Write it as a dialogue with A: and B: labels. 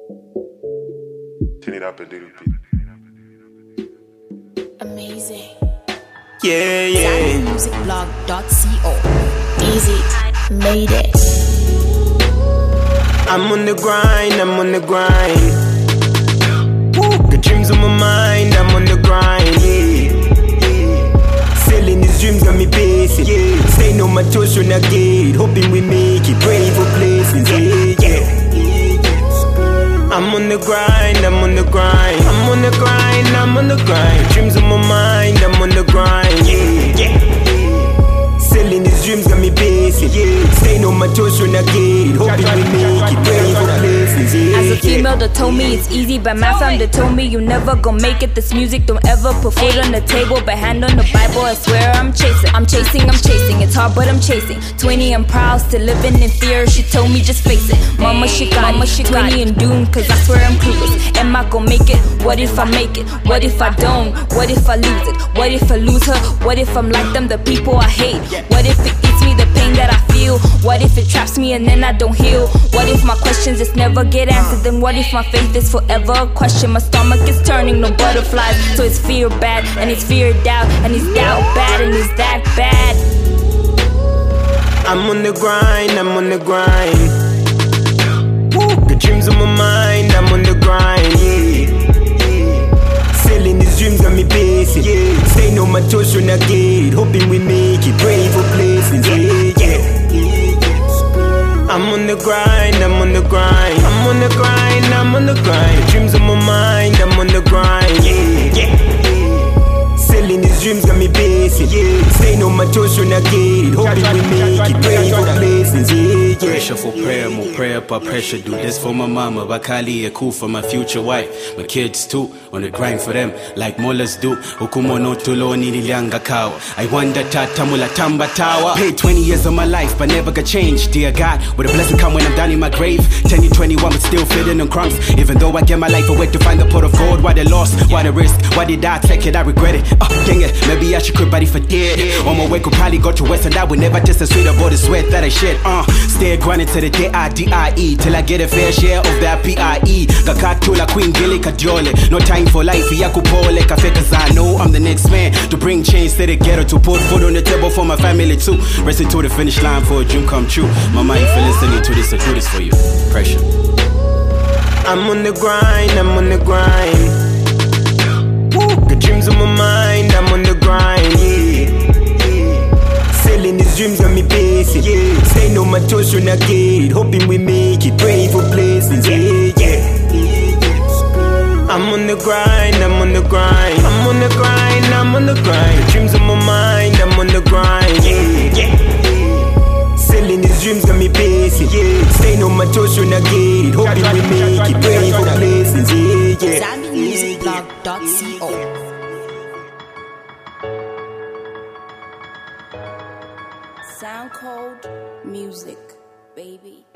A: Turn it up a little bit.
B: Amazing.
C: Yeah, yeah.
B: ZanMusicBlog.co. Easy. Made it.
C: I'm on the grind, I'm on the grind. Woo. Got dreams on my mind, I'm on the grind, yeah. Selling these dreams got me basic, yeah. Staying on my toes from the gate, hoping we make it, praying for blessings, yeah. I'm on the grind, I'm on the grind. I'm on the grind, I'm on the grind. Dreams on my mind, I'm on the grind, yeah. Selling these dreams got me basic, yeah. Staying on my toes from the gate, hoping we make it, praying for blessings, yeah.
D: As a female that told me it's easy, but my fam that told me you never gon' make it. This music don't ever put food on the table, but hand on the Bible, I swear I'm chasing. I'm chasing, I'm chasing, it's hard but I'm chasing. 20 I'm proud, still living in fear. She told me just face it. Mama she got it. 20 and doomed, cause I swear I'm clueless. Am I gon' make it? What if I make it? What if I don't? What if I lose it? What if I lose her? What if I'm like them, the people I hate? What if it eats me, the pain that I feel? What if it traps me and then I don't heal? What if my questions just never get answered? Then what if my faith is forever a question? My stomach is turning, no butterflies. So it's fear bad, and it's fear doubt, and it's doubt bad, and it's that bad.
C: I'm on the grind, I'm on the grind. Woo. Got dreams on my mind, I'm on the grind, yeah. Selling these dreams got me basic, yeah. Staying on my toes from the gate, hoping we make it, praying for blessings, yeah. I'm on the grind, I'm on the grind. I'm on the grind, I'm on the grind. Dreams on my mind, I'm on the grind, yeah. Selling these dreams got me basic, yeah. Staying on my toes from the gate, hoping we make it, praying for blessings, yeah.
E: Pressure for prayer, more prayer by pressure. Do this for my mama, Bakali, a cool for my future wife. My kids too, on the grind for them, like mullahs do. Ukumono tulo nilianga kao. I wonder tatamula tamba tawa. Paid 20 years of my life, but never got changed. Dear God, will a blessing come when I'm down in my grave? 10 to 21, but still fitting on crumbs. Even though I get my life away to find the pot of gold. Why the loss? Why the risk? Why did I take it? I regret it. Dang it, maybe I should quit body for dead. On my way could probably go to west and I would never taste the sweet about the sweat that I shed. Stay grinding to the D-I-D-I-E till I get a fair share of that P-I-E. Kakatula Queen Gilly Kadiole. No time for life, Yakupole Cafe, cause I know I'm the next man to bring change to the ghetto, to put food on the table for my family too. Racing to the finish line for a dream come true. Mama, if you're listening to this, I do this for you. Pressure.
C: I'm on the grind, I'm on the grind. Woo. Got dreams on my mind, I'm on the grind, yeah. Selling these dreams got me basic, yeah. Staying on my toes from the gate, hoping we make it, praying for blessings, yeah. I'm on the grind, I'm on the grind. I'm on the grind, I'm on the grind. Dreams on my mind, I'm on the grind, yeah. Selling these dreams got me basic, yeah. Staying on my toes from the gate, hoping we make it, praying for blessings, yeah.
B: ZanMusicBlog.co. Sound Code Music, baby.